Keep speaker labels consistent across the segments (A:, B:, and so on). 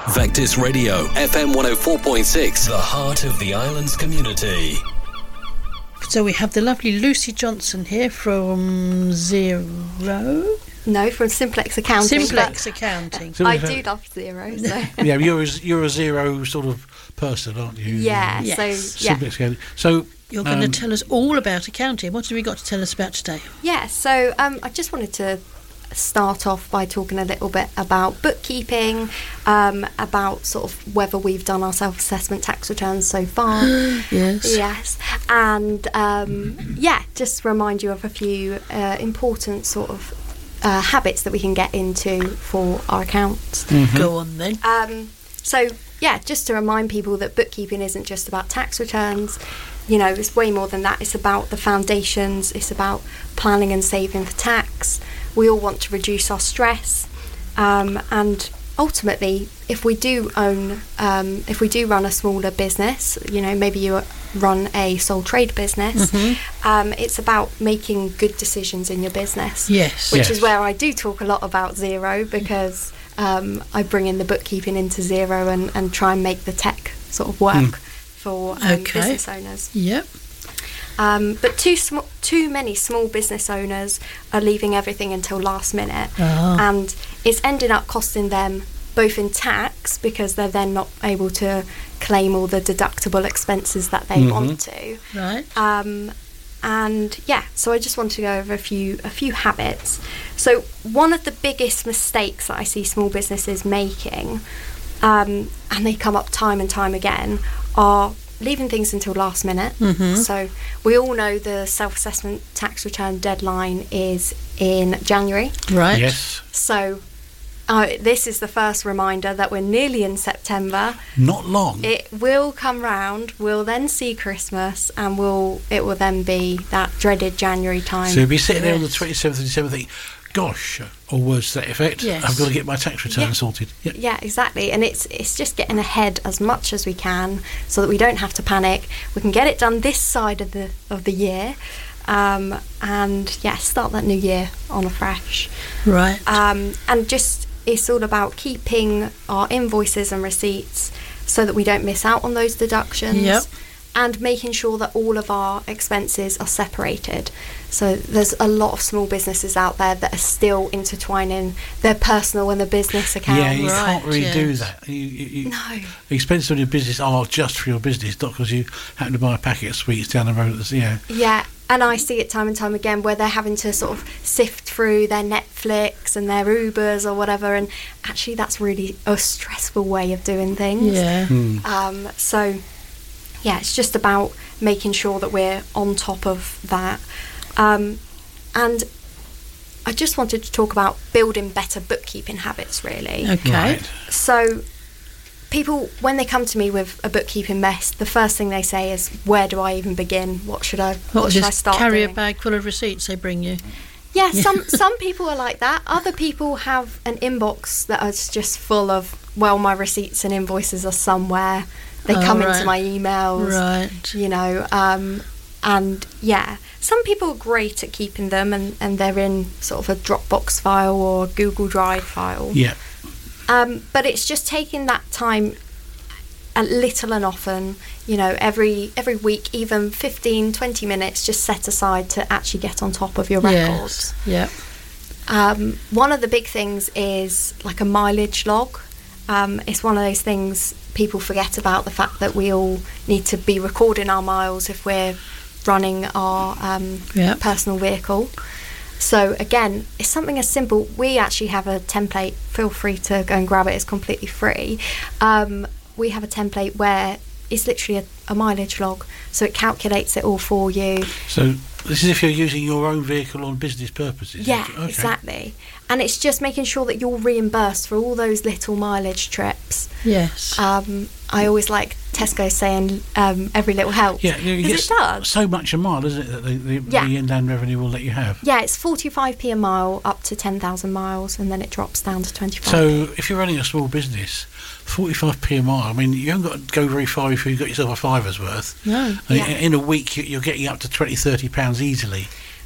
A: Vectis Radio, FM 104.6, the heart of the islands community.
B: So we have the lovely Lucy Johnson here from Zero.
C: No, from Simplex Accounting.
B: Simplex Accounting.
C: I do love Xero. So.
D: Yeah, you're a Xero sort of person, aren't you?
C: Yeah.
B: Yes.
C: So
D: Simplex Accounting. So
B: you're going to tell us all about accounting. What have we got to tell us about today?
C: Yeah. So I just wanted to start off by talking a little bit about bookkeeping, about sort of whether we've done our self-assessment tax returns so far.
B: Yes.
C: And just remind you of a few important sort of habits that we can get into for our accounts.
B: Mm-hmm. Go on then.
C: Just to remind people that bookkeeping isn't just about tax returns. You know, it's way more than that. It's about the foundations. It's about planning and saving for tax. We all want to reduce our stress, and ultimately, if we do run a smaller business, you know, maybe you run a sole trade business, it's about making good decisions in your business.
B: Yes.
C: Which is where I do talk a lot about Xero, because I bring in the bookkeeping into Xero and try and make the tech sort of work for business owners.
B: Yep.
C: But too many small business owners are leaving everything until last minute, and it's ending up costing them both in tax, because they're then not able to claim all the deductible expenses that they want to.
B: Right.
C: So I just want to go over a few habits. So one of the biggest mistakes that I see small businesses making, and they come up time and time again, are leaving things until last minute. So we all know the self-assessment tax return deadline is in January.
B: Right.
D: Yes.
C: So this is the first reminder that we're nearly in September.
D: Not long.
C: It will come round. We'll then see Christmas, and it will then be that dreaded January time.
D: So you'll be sitting there on the 27th of December thinking, gosh, or words to that effect,
B: yes.
D: I've got to get my tax return sorted.
C: Yeah, exactly. And it's just getting ahead as much as we can so that we don't have to panic. We can get it done this side of the year, and start that new year on afresh.
B: Right.
C: And just, it's all about keeping our invoices and receipts so that we don't miss out on those deductions.
B: Yep.
C: And making sure that all of our expenses are separated. So there's a lot of small businesses out there that are still intertwining their personal and the business account.
D: Yeah, you can't really do that.
C: No.
D: The expenses on your business are just for your business, not because you happen to buy a packet of sweets down the road.
C: Yeah, and I see it time and time again where they're having to sort of sift through their Netflix and their Ubers or whatever, and actually that's really a stressful way of doing things.
B: Yeah.
C: Yeah, it's just about making sure that we're on top of that. And I just wanted to talk about building better bookkeeping habits, really.
B: Okay.
D: Right.
C: So people, when they come to me with a bookkeeping mess, the first thing they say is, where do I even begin? What should I start
B: carry
C: doing?
B: a bag full of receipts they bring you?
C: Yeah, some people are like that. Other people have an inbox that is just full of, well, my receipts and invoices are somewhere. They come into my emails,
B: right?
C: You know, and some people are great at keeping them, and they're in sort of a Dropbox file or Google Drive file.
D: Yeah.
C: But it's just taking that time, a little and often, you know, every week, even 15, 20 minutes, just set aside to actually get on top of your records.
B: Yes. Yeah.
C: One of the big things is like a mileage log. It's one of those things people forget about, the fact that we all need to be recording our miles if we're running our personal vehicle. So again, it's something as simple. We actually have a template. Feel free to go and grab it. It's completely free. We have a template where it's literally a mileage log, so it calculates it all for you.
D: So this is if you're using your own vehicle on business purposes?
C: Yeah,
D: okay.
C: Exactly. And it's just making sure that you're reimbursed for all those little mileage trips.
B: Yes.
C: I always like Tesco saying every little helps.
D: Yeah, you get
C: it does.
D: so much a mile, isn't it, that the inland revenue will let you have?
C: Yeah, it's 45p a mile up to 10,000 miles, and then it drops down to 25p.
D: So if you're running a small business, 45p a mile, I mean, you haven't got to go very far before you've got yourself a fiver's worth.
B: No.
D: In a week, you're getting up to £20, £30 easily.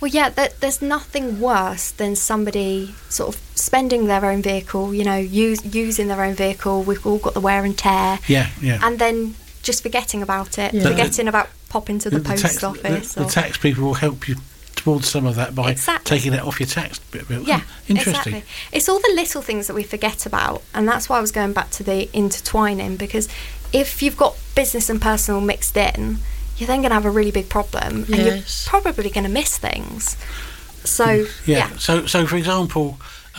C: Well, yeah, there's nothing worse than somebody sort of spending their own vehicle, using their own vehicle. We've all got the wear and tear.
D: Yeah.
C: And then just forgetting about it,
B: Yeah.
C: forgetting about popping to the post office.
D: The tax people will help you towards some of that by
C: Exactly.
D: taking it off your tax bill.
C: Yeah,
D: Interesting.
C: Exactly. It's all the little things that we forget about, and that's why I was going back to the intertwining, because if you've got business and personal mixed in, you're then going to have a really big problem, and you're
B: Yes.
C: probably going to miss things. So, yeah.
D: So for example,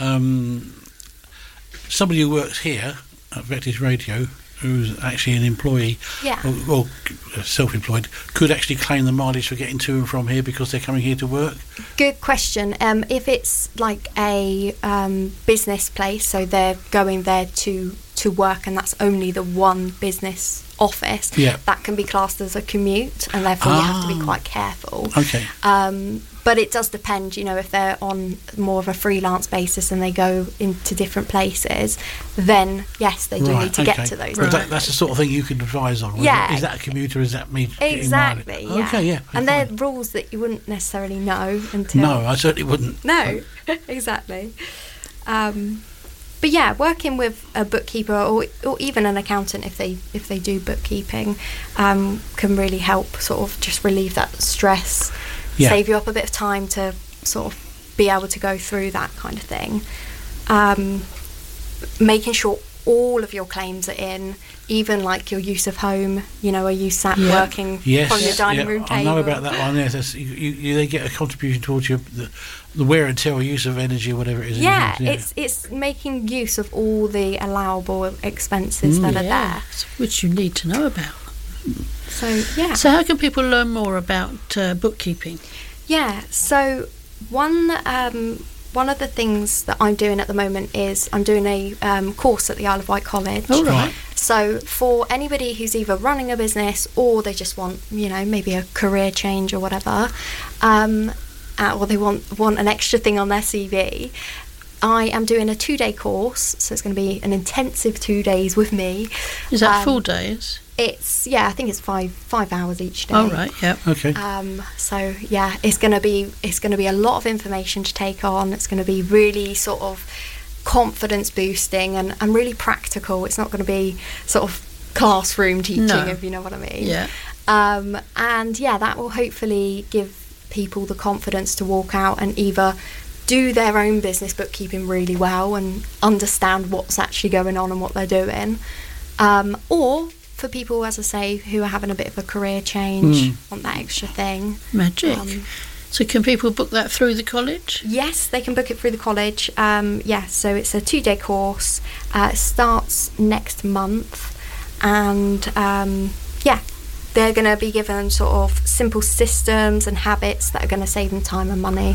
D: somebody who works here at Vectis Radio, who's actually an employee
C: Yeah.
D: or self-employed, could actually claim the mileage for getting to and from here because they're coming here to work.
C: Good question. If it's like a business place, so they're going there to work, and that's only the one business office,
D: Yeah.
C: that can be classed as a commute, and therefore you have to be quite careful.
D: Okay.
C: But it does depend, if they're on more of a freelance basis and they go into different places, then yes, they do need to get to those.
D: But
C: places.
D: that's the sort of thing you can advise on.
C: Yeah.
D: Is that a commuter? Is that me? getting
C: Exactly.
D: mileage?
C: Yeah.
D: Okay. Yeah.
C: And they're
D: fine.
C: rules that you wouldn't necessarily know until.
D: No, I certainly wouldn't.
C: No, exactly. But yeah, working with a bookkeeper or even an accountant, if they do bookkeeping, can really help sort of just relieve that stress, save you up a bit of time to sort of be able to go through that kind of thing. Making sure all of your claims are in, even like your use of home. Are you sat working from your dining room table?
D: I know about that one. Yes, they get a contribution towards the wear and tear or use of energy, or whatever it is.
C: Yeah, it's making use of all the allowable expenses that are there.
B: Which you need to know about.
C: So yeah.
B: So how can people learn more about bookkeeping?
C: Yeah. So one of the things that I'm doing at the moment is I'm doing a course at the Isle of Wight College.
B: All right.
C: So for anybody who's either running a business or they just want, maybe a career change or whatever, or they want an extra thing on their CV, I am doing a 2-day course. So it's going to be an intensive 2 days with me.
B: Is that full days?
C: It's I think it's 5 hours each day.
B: Oh right, yeah.
D: Okay.
C: So yeah, it's going to be a lot of information to take on. It's going to be really sort of confidence boosting and really practical. It's not going to be sort of classroom teaching, if you know what I mean.
B: Yeah.
C: And yeah, that will hopefully give people the confidence to walk out and either do their own business bookkeeping really well and understand what's actually going on and what they're doing, or for people, as I say, who are having a bit of a career change, want that extra thing.
B: Magic. So can people book that through the college?
C: Yes, they can book it through the college. So it's a 2-day course. It starts next month, and they're going to be given sort of simple systems and habits that are going to save them time and money.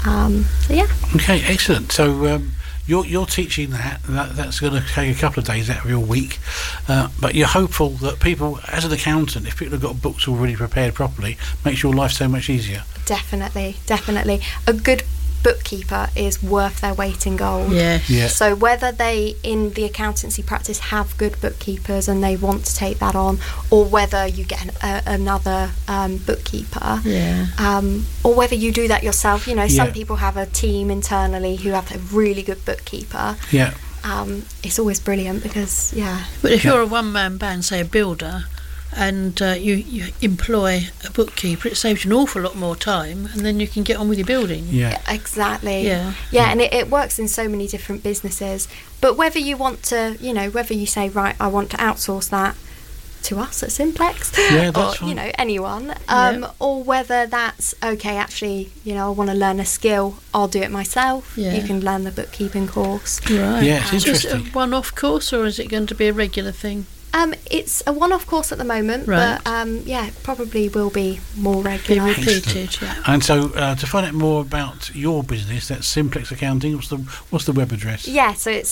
D: Okay, excellent. So you're teaching that's going to take a couple of days out of your week, but you're hopeful that people, as an accountant, if people have got books already prepared properly, makes your life so much easier.
C: Definitely. A good bookkeeper is worth their weight in gold.
B: Yeah.
C: So whether they in the accountancy practice have good bookkeepers and they want to take that on, or whether you get another bookkeeper, or whether you do that yourself, some people have a team internally who have a really good bookkeeper. It's always brilliant because
B: But if you're a one-man band, say a builder, and you employ a bookkeeper, it saves you an awful lot more time, and then you can get on with your building.
C: Exactly. And it works in so many different businesses. But whether you want to, whether you say, right, I want to outsource that to us at Simplex, or
D: fine.
C: anyone, or whether that's okay, actually, I want to learn a skill, I'll do it myself. You can learn the bookkeeping course.
B: Right.
D: Yeah, it's
B: Just
D: interesting.
B: a one-off course, or is it going to be a regular thing?
C: It's a one-off course at the moment,
B: Right.
C: but it probably will be more
B: Be
C: regular.
B: repeated, yeah.
D: And so to find out more about your business, that's Simplex Accounting. What's the web address?
C: Yeah, so it's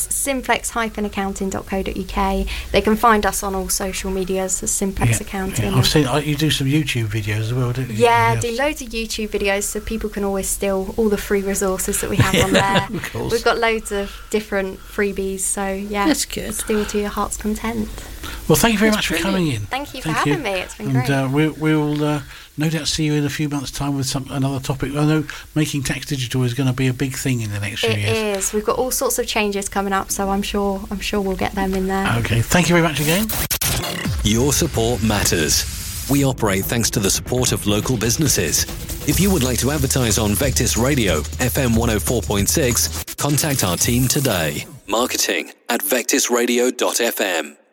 C: simplex-accounting.co.uk. They can find us on all social medias as Simplex Accounting.
D: I've seen you do some YouTube videos as well, don't you?
C: Yeah, do loads of YouTube videos so people can always steal all the free resources that we have on there.
D: Of course.
C: We've got loads of different freebies, so yeah,
B: That's good.
C: steal to your heart's content.
D: Well, thank you very much for coming in.
C: Thank you for having me. It's been great.
D: And we'll no doubt see you in a few months' time with another topic. I know making tax digital is going to be a big thing in the next few years.
C: It is. We've got all sorts of changes coming up, so I'm sure we'll get them in there.
D: Okay. Thank you very much again.
A: Your support matters. We operate thanks to the support of local businesses. If you would like to advertise on Vectis Radio, FM 104.6, contact our team today. Marketing@vectisradio.fm.